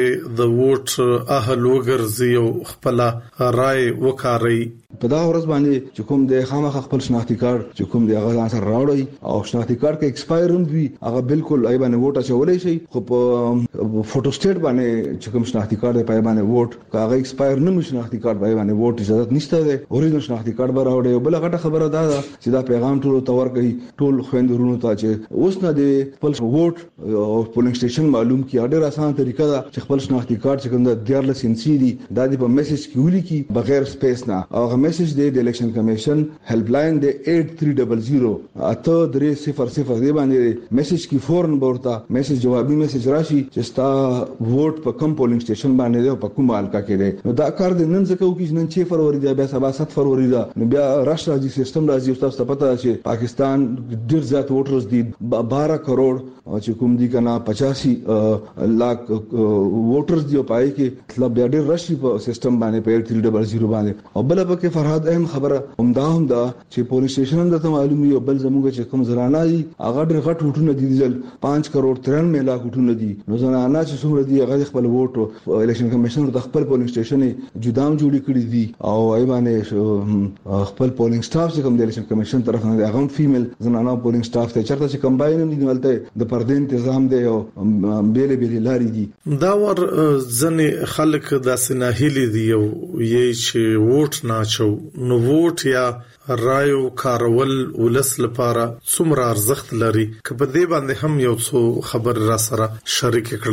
ووټ اهل وګرځي او خپل رائے وکاري. په دا ورځ باندې چې کوم د خامخ خپل شناختی کارت چې کوم د هغه سره راوړی او شناختی کارت کې ایکسپایر هم وي هغه بالکل ای باندې ووټ اچولای شي خو په فوټو سټیټ باندې چې کوم شناختی کارت په باندې ووټ هغه ایکسپایر نه مش شناختی کارت په باندې ووټ اجازه نشته ده اوریجنل شناختی کارت به راوړي او بل غټه خبره ده چې دا پیغام ټول تور کوي ټول خويندورونو ته چې اوس نه دی خپل ووټ او پولینګ سټیشن معلوم کی ډېر اسانه طریقه ده چې خپل شناختی کارت چې کوم د دیارلس انسي دي دا د په میسج کې ولي کی بغیر سپیس نه او میسج دی د الیکشن کمیشن هیلپ لاین دی ایٹ تھری ڈبل زیرو اته درې صفر صفر دی باندې میسج کی فورن ورته میسج جوابي میسج راشي چې ستا ووټ په کوم پولینګ سټیشن باندې دی او په کوم حلقه کې دی نو دا کار د نن څخه وکړي نن چې فروری دی بیا سبا سات فروری دی نو بیا راشي راځي سیستم راځي تاسو ته پته ده چې پاکستان ډیر زیات ووټرز دي بارہ کروڑ چې کوم دي کنه پچاسی لاک ووټرز دی پای کې مطلب بیا ډیر راشي په سیستم باندې په ایٹ تھری ڈبل زیرو باندې او بل په کې فرحات اهم خبره همدا همدا چې پولیس سټیشن د ته معلومي او بل زموږ چې کوم زرانه دي هغه ډېر غټ وټونه دي ځل پانچ کروڑ ترانوے لاکھ وټونه دي نو زرانه چې څومره دي هغه خپل ووټ الیکشن کمیشن د خپل پولیس سټیشن جدام جوړی کړی دي او ای باندې خپل پولینګ سټاف چې کوم د الیکشن کمیشن طرف نه هغه فیمیل زنانه پولینګ سټاف ته چرته چې کمباین نه دي ولته د پردې تنظیم دی او بیل بیل لاري دي دا ور ځنې خلک د سناهلي دي او یې چې ووټ نه چو نو ووټ یا رایو کارول ولس لپاره څومره ارزښت لري که په دې باندې هم یو څو خبر را سره شریک کړئ.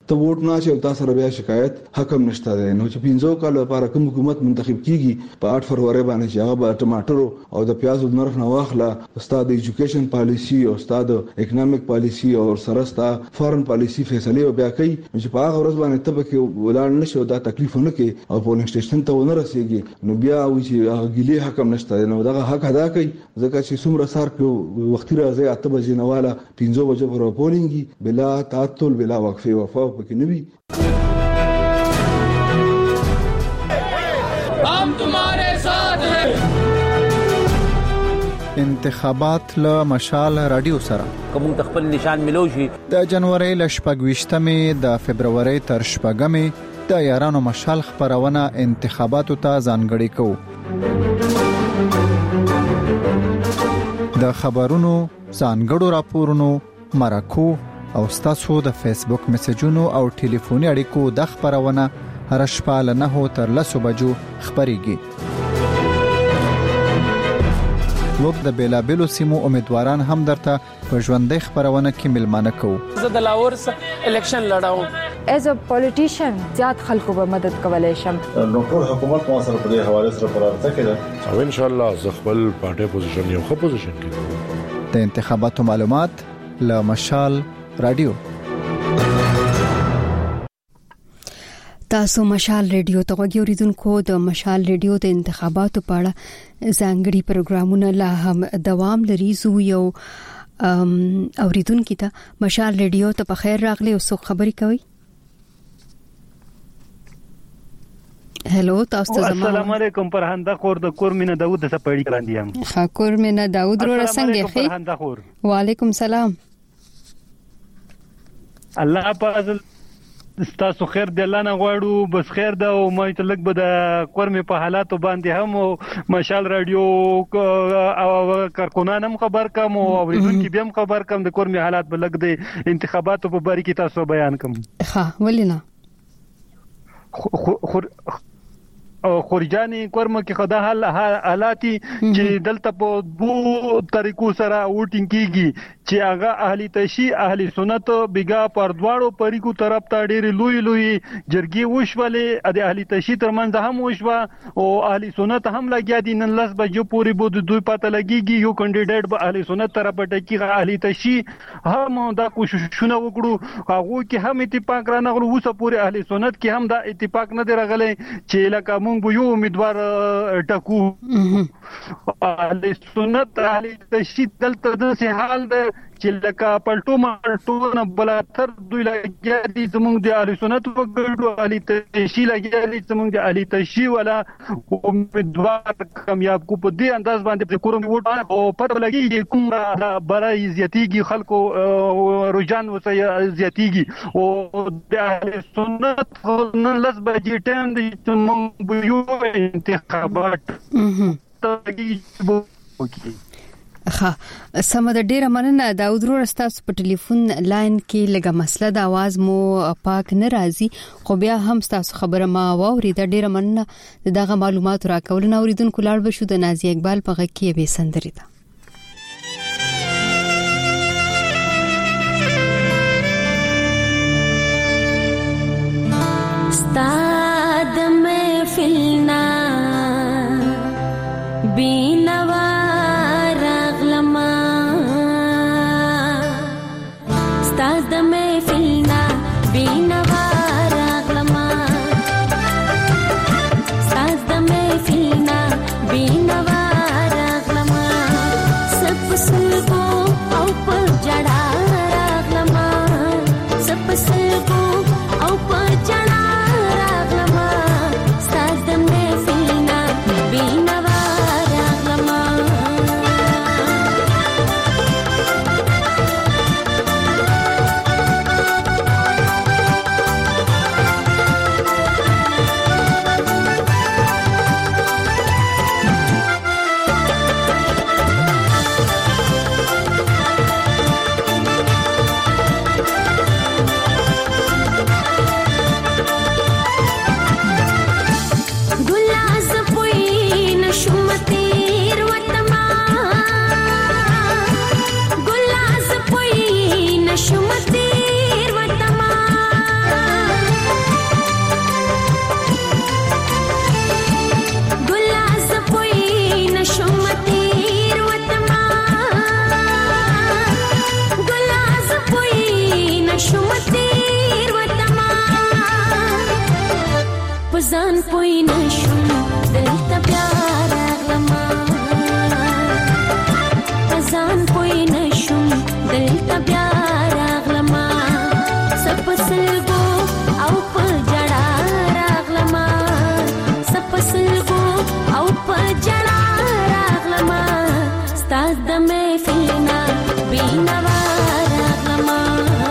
ته ووټ نه چې تاسو سره بیا شکایت حق هم نشته دی. نو چې پنځو کال لپاره کوم حکومت منتخب کیږي په آټ فروری باندې چې هغه به ټماټر او د پیازو نرخ نه واخله، استاد ایجوکیشن پالیسی او استاد اکونومیک پالیسی او سرستا فارن پالیسی فیصله بیا کوي چې په هغه ورځ باندې ته کې ولان نشو دا تکلیفونه کې او پولینګ سټیشن ته ونه رسیږي نو بیا و چې هغه ګلی حق هم نشته. نو دا حق ادا کوي ځکه چې څومره سار کې وختي راځي اته بجې نه والا پنځو بجې پر پولینګي بلا تعطل بلا وقفه وفا پکې نه وي. हम तुम्हारे साथ हैं. انتخابات له مشال رادیو سره کوم تخپل نشان ملوشي د جنوري ل شپږويشتمې د فبرवरी تر شپږمې د یارانو مشال خبرونه انتخاباتو ته ځانګړي کوو. د خبرونو ځانګړو راپورونو مرکو او تاسو د فیسبوک میسجونو او ټلیفوني اړیکو د خبرونه هر شپه له نه تر لسو بجو خبريږي. موږ د بیلابلو سیمو امیدواران هم درته په ژوندۍ خبرونه کې ملمانه کوو. زه د لاهور سره الیکشن لړاوم ایز ا پولیټیشن زیات خلکو به مدد کولای شم. نو ټول حکومت مو سره په دې حواله سره پرارته کړه او ان شاء الله زه خپل پارټي پوزیشن یو خو پوزیشن کې د انتخاباتو معلومات له مشال رادیو. تاسو مشال ریډیو ته وګورئ. د مشال ریډیو د انتخاباتو په اړه ځانګړي پروګرامونه لا هم دوام لري. زو یو اوریدونکو ته مشال ریډیو ته په خیر راغلی او څو خبري کوي. هلو تاسو ته السلام علیکم. پرهنده خور د کورمینه داوود څخه پېړی کراندیم. ښه کورمینه داوود رو رسنګي خې. پرهنده خور وعلیکم سلام. الله پاک تاسو خیر دی الله نه غواړو بس خیر دا او ما ته لګ به د کورمې په حالاتو باندې هم مشال رادیو او کارکونان هم خبر کوم او اوریدونکو به هم خبر کوم د کورمې حالات به لګ د انتخاباتو په باره کې تاسو بیان کوم. ښه ولینا او خورجاني کورمه کې خدا حال حالاتي چې دلته په دوه طریقو سره ووټینګ کیږي چې هغه اهلی تشی اهلی سنت بیګا پر دواړو پریکو طرف ته ډېری لوی لوی جرګي وشولې د اهلی تشی ترمنځ هم وشوه او اهلی سنت هم لګیا دي. نن لس بجو پورې بود دوی پته لګيږي یو کینډیډیټ به اهلی سنت طرف ته کیږي اهلی تشی هم دا کوششونه وکړو هغه کې هم اتفاق را نغلو وسه پورې اهلی سنت کې هم دا اتفاق نه دی راغلی چې لکه مونږ به یو امیدوار ټکو اهلی سنت اهلی تشی دلته د سه حال ده چې لکه پلټو مالټو نه بل تر دوی لګیا دي زمونږ د اهلی سنت په ګډو اهلی تشی لګیا دي زمونږ د اهلی تشی ولا امیدوار کامیاب کو په دې انداز باندې کوم ووټ او پته لګي کوم برای زیاتیږي خلکو رجحان وسه زیاتیږي او د اهلی سنت نن لس بجې ټایم دي چې موږ یو انتخابات ته ښه سم د ډیره مننه داود رو رستاس په ټلیفون لاین کې لګه مسله د आवाज مو پاک نه راځي خو بیا هم تاسو خبره ما واوري د ډیره مننه دغه معلومات راکول نه اوریدونکو لاړ بشو د نازي اقبال په غږ کې به سندري ده. استاد محفلنا بینوا استاد محفلنا بینوا راغلما استاد محفلنا بینوا راغلما سب سلګو او پر جڑا راغلما سب سلګو او پر جڑا راغلما ځان پوی نشم دلته پیار اغلما ځان پوی نشم دلته پیار اغلما سپسلګو او په جړا راغلما سپسلګو او په جړا راغلما ستاد د محفلنا بینوا راغلما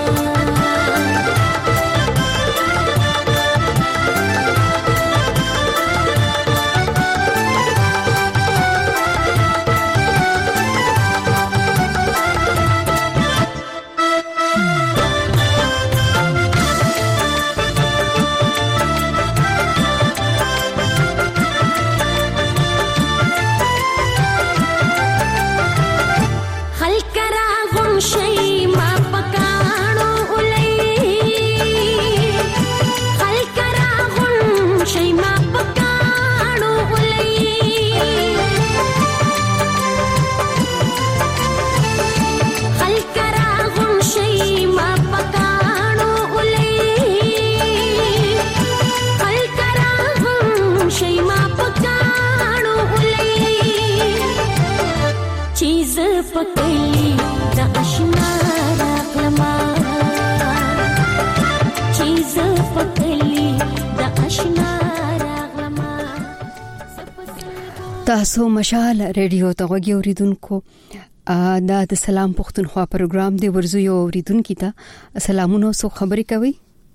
تاسو مشال ریډیو ته غوږی اوریدونکو دا د سلام پښتونخوا پروګرام دی ورزو یو اوریدونکو ته سلامونه سو خبرې کوي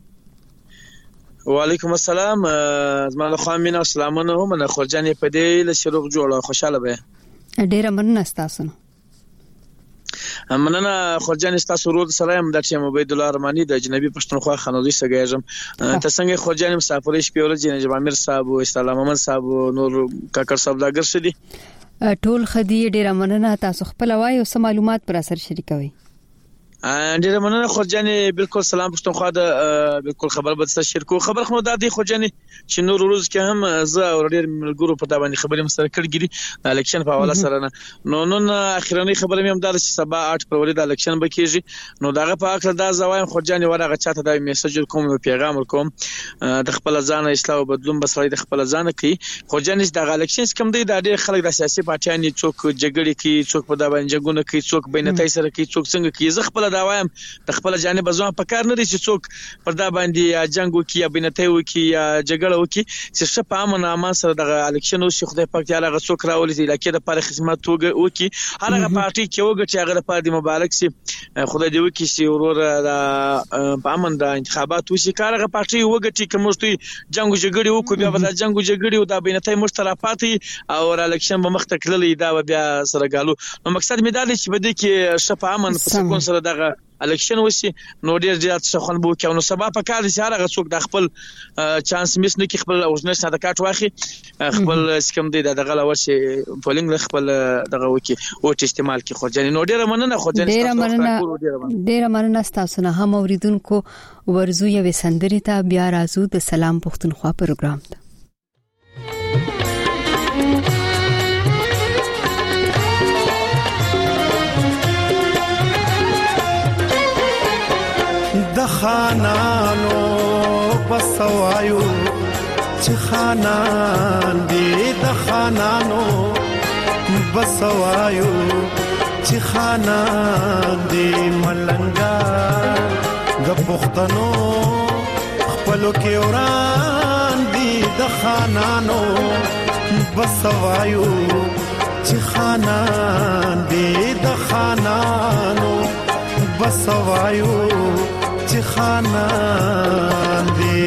وعلیکم السلام زما خو امینه سلامونه هم نه خورجانې په دې له شروع جوړه خوشاله به ډیره مننه تاسو مننه خورجان تاسو ورو سلام د ټیم عبید الله رحماني د جنبي پښتونخوا خنوزي سګیږم ته څنګه خورجان مسافرې شپې ورځ جناب امیر صاحب او اسلام محمد صاحب نور کاکر صاحب داګر شدي ټول خدي ډیره مننه تاسو خپل وایي او معلومات پر اثر شریکوي ډیره مننه خورجان بالکل سلام پښتونخوا د بالکل خبر به تاسو شریکو خبر خو د دې خورجان چې نور روز کې هم زه او ډیر ملګرو په دا باندې خبرې مستر کړګری د الیکشن په حواله سره نه نو نن اخیرنی خبره مې هم دا چې سبا آठ فروری د الیکشن به کېږي نو دغه په اړه دا زوایم خورجان ورغه چاته دا میسج کوم او پیغام کوم د خپل ځان اصلاح او بدلون بسړي د خپل ځان کوي خورجان د الیکشن کوم دی د ډیر خلک د سیاسي پارټیانو څوک جګړې کوي څوک په دا باندې جګونه کوي څوک بینتای سره کوي څوک څنګه کوي زه خپل دا وایم د خپل جانب ځوان په کار نه دي چې څوک پر دا باندې جنگ وکي یا بینتای وکي یا جګړه وکي چې شپه امن امان سره د الیکشن او شي خدای پاک تعالی غو څوک راولي چې لکه د پر خدمت وکي هغه پارټي کې وګټي هغه د پاره مبارک سي خدای دې وکي چې ورور د امن د انتخابات وشي کارغه پارټي وګټي کوم څه جنگ جګړه وکي بیا د جنگ جګړه او د بینتای مشترکات او الیکشن به مخ تکللی دا بیا سره غالو نو مقصد مې دا دی چې بده کې شپه امن په سکون سره دغه الیکشن وشي نو ډیر زیات شخون بو کې نو سبا په کار چې هغه څوک د خپل چانس مس نه کې خپل اورجنل صدقات واخی خپل سکم دی دغه لور شي پولینګ خپل دغه وکي او استعمال کې خورجاني نو ډیر مننه خورجاني ډیر مننه ډیر مننه تاسو نه هم اوریدونکو ورزو یو سندري ته بیا راځو د سلام پښتونخوا پروګرام ته د خانانو بسوایو چې خانان دې د خانانو بسوایو چې خانان دې ملنګا د پښتنو خپل کې وران دې د خانانو بسوایو چې خانان دې د خانانو بسوایو چې خانان دې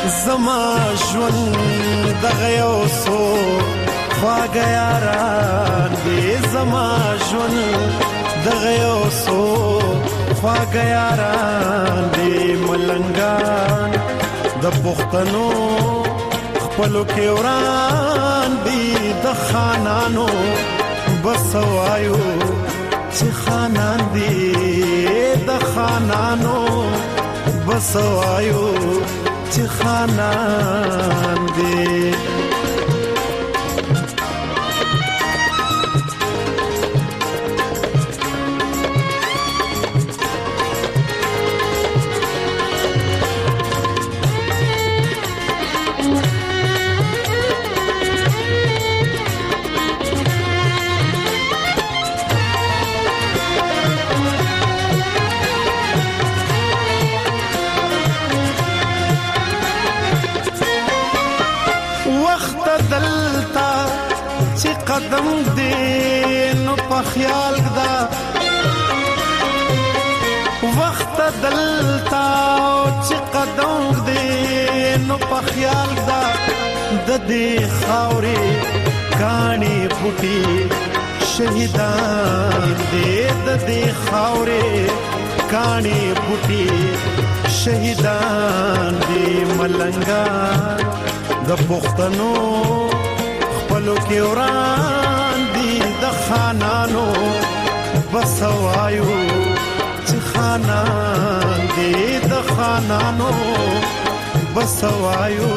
زما ژوند دغه یو سو خواږه یاران دي زما ژوند دغه یو سو خواږه یاران دي ملنګان د پښتنو خپلو کې وران دي د خانانو بسوایو چې خانان دي د خانانو بسوایو چې خانان دي قدم دې نو په خیال دا وخت دلتا چې قدم دې نو په خیال دا د دې خاورې کانی پټي شهیدان دې د دې خاورې کانی پټي شهیدان دې ملنګان د پښتنو خپلو کې وران دي د خانانو بسوایو چې خانان دي د خانانو بسوایو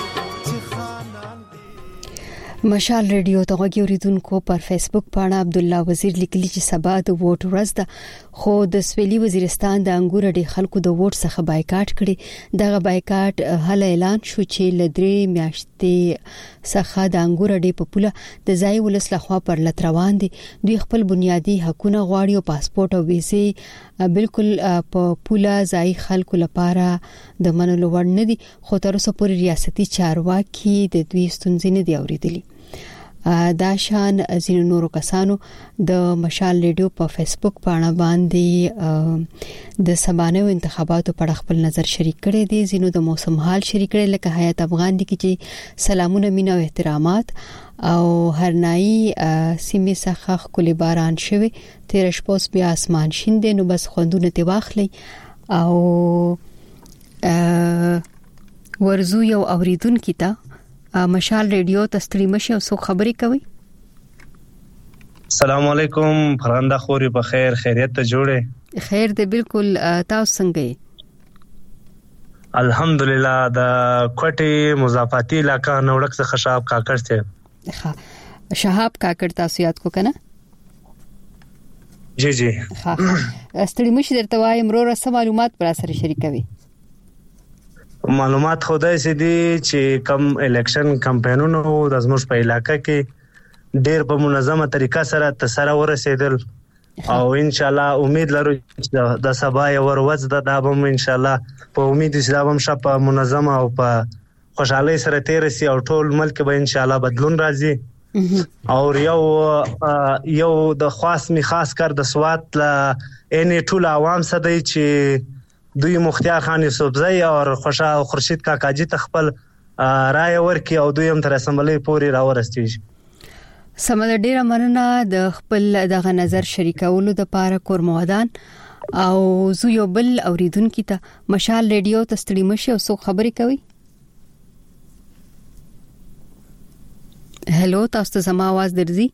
مشال ریډیو ته غوږی اوریدونکو پر فیسبوک باندې عبد الله وزیر لیکلی چې سبا د ووټ ورځ ده خو د سویلي وزیرستان د انګور ډي خلکو د ووټ څخه بایکاټ کړي دغه بایکاټ هله اعلان شو چې لدري میاشتې څخه د انګور ډي په پوله د ځای ولس لخوا پر لتروان دي دوی خپل بنیادی حقوقونه غواړي او پاسپورت او ویزه بالکل په پوله ځای خلکو لپاره د منلو وړ نه دي خو تر اوسه پورې ریاستي چارواکي د دوی ستونزې نه دی اوریدلي دا شان زینو نورو کسانو د مشال ریډیو په فیسبوک باندې باندې د سبانه انتخاباتو په خپل نظر شریک کړي دي زینو د موسم حال شریک کړي لکه حیات افغان دي چې سلامونه مینا او احترامات او هرنای سیمه څخه کلی باران شوی تیر شپه بیا اسمان شین دي نو بس خوندونه تی واخلي او ورزو یو اوریدونکو ته مشال ریډیو ته ستړي مشه او څو خبرې کوي السلام علیکم فراندا خوري په خیر خیریت ته جوړه خیر دې بالکل تاسو څنګه یې الحمدلله د کوټي مضافاتي علاقہ نوړک څخه شهاب کاکړ ته ها شهاب کاکړ تاسو یاد کو کنه جی جی ها ستړي مشه درته وایم رو رسم معلومات پر سره شریکوي معلومات خدای سي دي چې کم الیکشن کمپاینونو د زموږ په علاقې کې ډېر په منظمه طریقه سره تسره ورسېدل او ان شاء الله امید لرو چې د سبا یو ورځ د دابم ان شاء الله په امید چې دابم شپه منظمه او په خوشحالي سره تیر سي او ټول ملک به ان شاء الله بدلون راځي او یو یو د خاص می خاص کر د سوات لا ان ټول عوام سدي چې دوی مختیار خان یوسفزئی او خوشا او خورشید کاکاجی تخپل رائے ورکي او دوی هم تر اسمبلی پورې راورستیږي سمد ډیره مننه د خپل دغه نظر شریکولو د پاره کورمودان او زو یو بل اوریدونکو ته مشال ریډیو ته ستړي مشه او څو خبرې کوي هلو تاسو ته زما आवाज درځي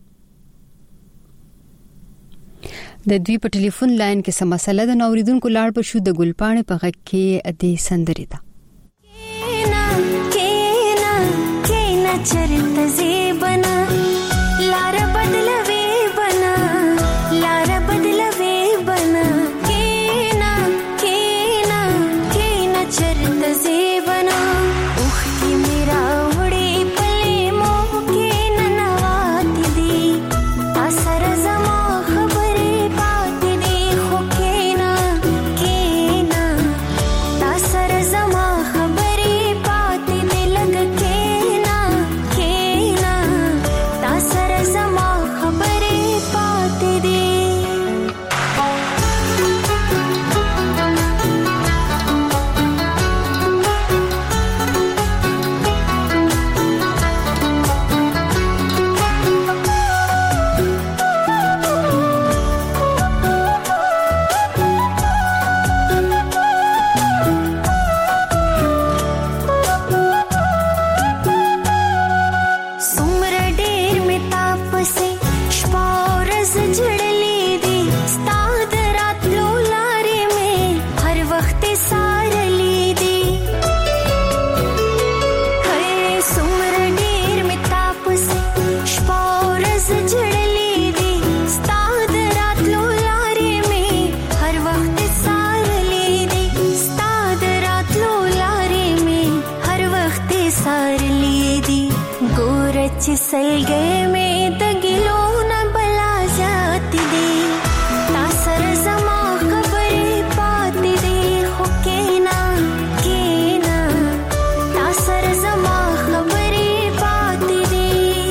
د دوی په ټلیفون لاین کې سم مسله د نوریدونکو لاړ په شو د ګلپانې په غږ کې د سندري ده کینا کینا کینا چرته زیبنا لار بدلوي بنا لار بدلوي بنا کینا کینا کینا چرته زیبنا اوخ کی میرا وړي پلي مو کې ننوات دي اثر زما زما خبرې پاتې دې لګ کېنا کېنا چې سلګې مې د ګلو نه بلا ذات دی تا سره زما خبرې پاتې دی خو کینا کینا تا سره زما خبرې پاتې دی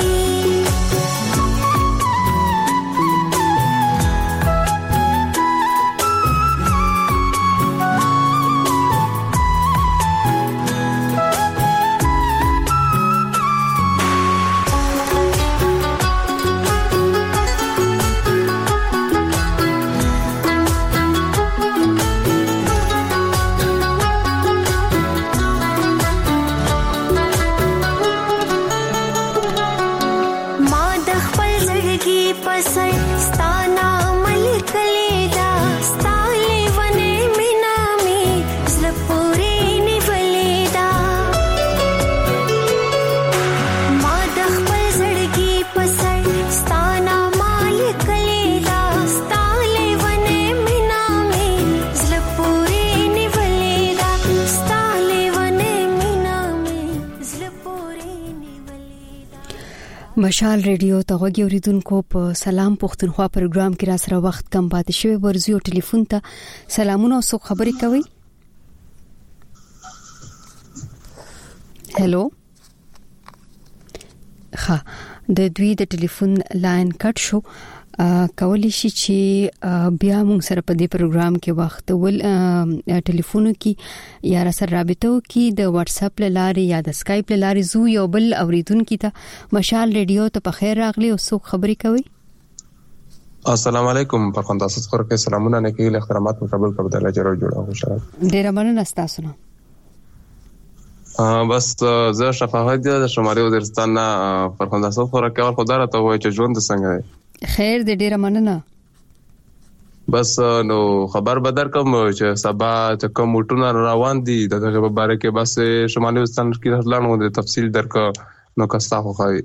مشال ریډیو ته غوږی اوریدونکو په سلام پښتونخوا پروګرام کې را سره وخت کم پاتې شوی ورزي او ټلیفون ته سلامونه او څوک خبرې کوي هلو ها د دوی د ټلیفون لاین کټ شو کولی شي چې بیا موږ سره په دې پروګرام کې وخت ول ټلیفونو کې یا سره رابطه کې د واتس اپ لارې یا د اسکایپ لارې زو یو بل اوریدونکو ته مشال ریډیو ته په خیر راغلی او څوک خبرې کوي السلام علیکم په خنداسه خبر کې سلامونه نه کېږي احترامات مقبول کړو د لجر جوړه خوشاله ډیر مننه تاسو نه بس زه شفاعت د شمالي وزیرستان نه پر خنداسه خبر کې اور خدای راته وایي چې ژوند څنګه دی خیر دې ډیره مننه بس نو خبر بدر کوم چې سبا چې کوم ټونه روان دي دغه په اړه کې بس شمالي وزیرستان کې هلانو د تفصیل درک نو کستا خو خای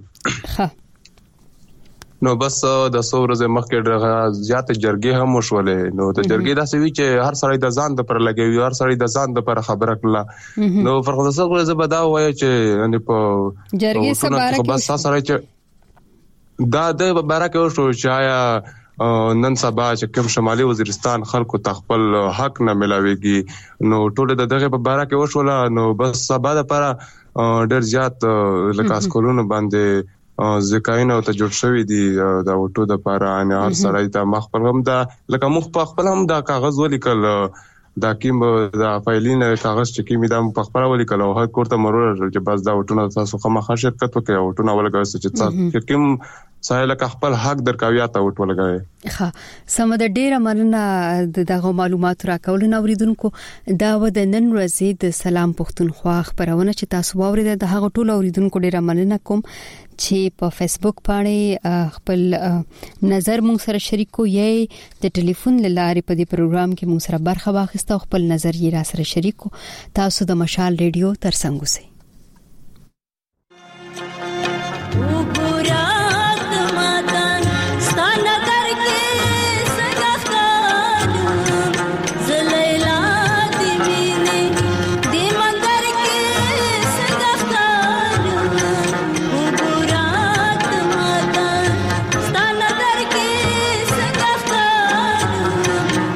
نو بس د څورزه مخکې ډېر زیات جرګې هم وشولې نو د جرګې داسې وی چې هر سړی د ځان د پر لګوي هر سړی د ځان د پر خبره کړه نو فرخصه غوړي زبدا وایي چې ان په جرګې سره بس سره چې دا د بارکه وشو چې آیا نن سبا چې کوم شمالي وزیرستان خلکو تخپل حق نه ملاويږي نو ټول د دغه په بارکه وشول نو بس سبا د پر ډېر زیات لکه اسکولونو باندې ځکاینه ته جوړ شوی دی دا وټو د پاره ان هر سړی ته مخبر هم دا لکه مخ په خپل هم دا کاغذ ولیکل دا کیم دا فایلینه کاغذ چې کیمه د په خپل ولیکل او هر کوړه مرور چې بس دا وټونه تاسو خو مخه شرکت وکړي وټونه ولګوي چې تاسو کیم سایله خپل حق درکاویا ته وټ ولګوي ها سم د ډیره مننه دغه معلومات راکول نو اوریدونکو دا و د نن ورځې د سلام پښتونخوا خبرونه چې تاسو واورید د هغه ټول اوریدونکو ډیره مننه کوم چې په فیسبوک باندې خپل نظر مون سره شریکو یې د ټلیفون لارې په دې پروګرام کې مون سره برخه واخیسته خپل نظر یې را سره شریکو تاسو د مشال ریډیو ترڅنګ اوسئ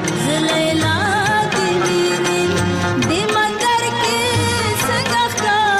Go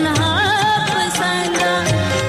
تنها پسنده